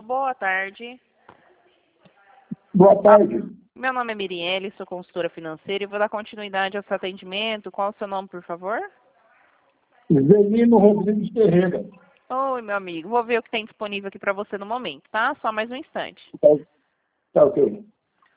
boa tarde. Boa tarde. Meu nome é Mirielle, sou consultora financeira e vou dar continuidade ao seu atendimento. Qual o seu nome, por favor? Zelino Rodrigues Ferreira. Oi, meu amigo. Vou ver o que tem disponível aqui para você no momento, tá? Só mais um instante. Tá ok.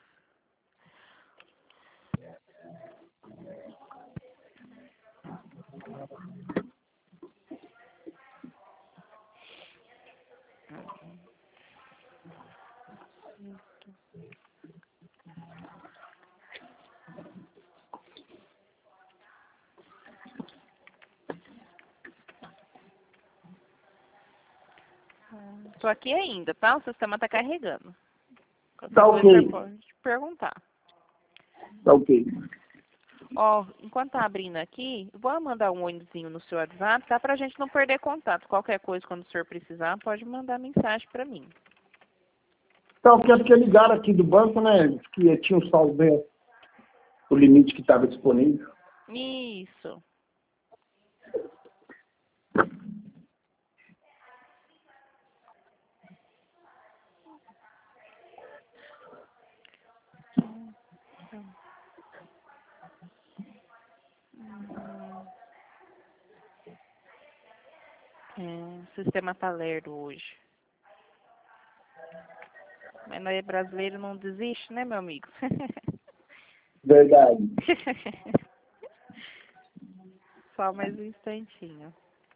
Estou aqui ainda, tá? O sistema está carregando. Tá ok. Você pode perguntar. Tá ok. Ó, enquanto tá abrindo aqui, vou mandar um oizinho no seu WhatsApp, tá? Pra gente não perder contato. Qualquer coisa, quando o senhor precisar, pode mandar mensagem para mim. Tá ok, porque ligaram aqui do banco, né? Que tinha um saldo, né, o limite que estava disponível. Isso. O sistema tá lerdo hoje. Mas nós brasileiro não desiste, né, meu amigo? Verdade. Só mais um instantinho.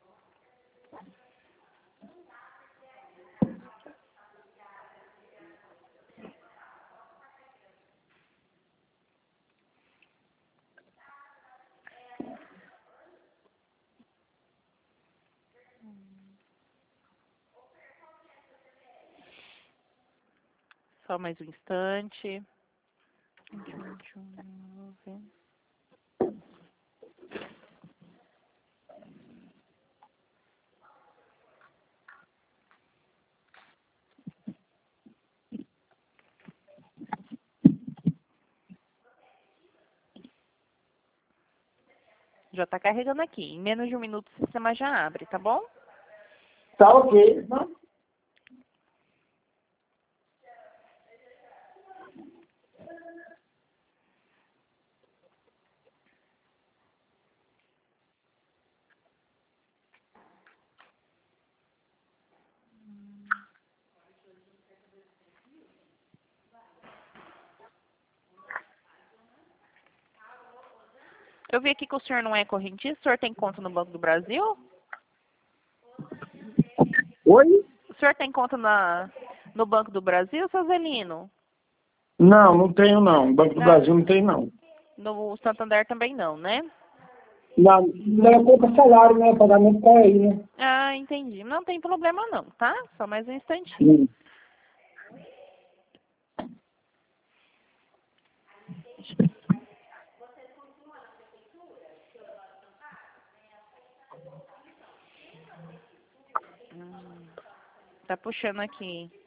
Só mais um instante. Já tá carregando aqui. Em menos de um minuto o sistema já abre, tá bom? Tá ok. Eu vi aqui que o senhor não é correntista. O senhor tem conta no Banco do Brasil? Oi? O senhor tem conta no Banco do Brasil, seu Zelino? Não, não tenho não. Banco do Brasil não tem não. No Santander também não, né? Não é conta salário, né? Pagamento para aí, né? Ah, entendi. Não tem problema não, tá? Só mais um instantinho. Tá puxando aqui.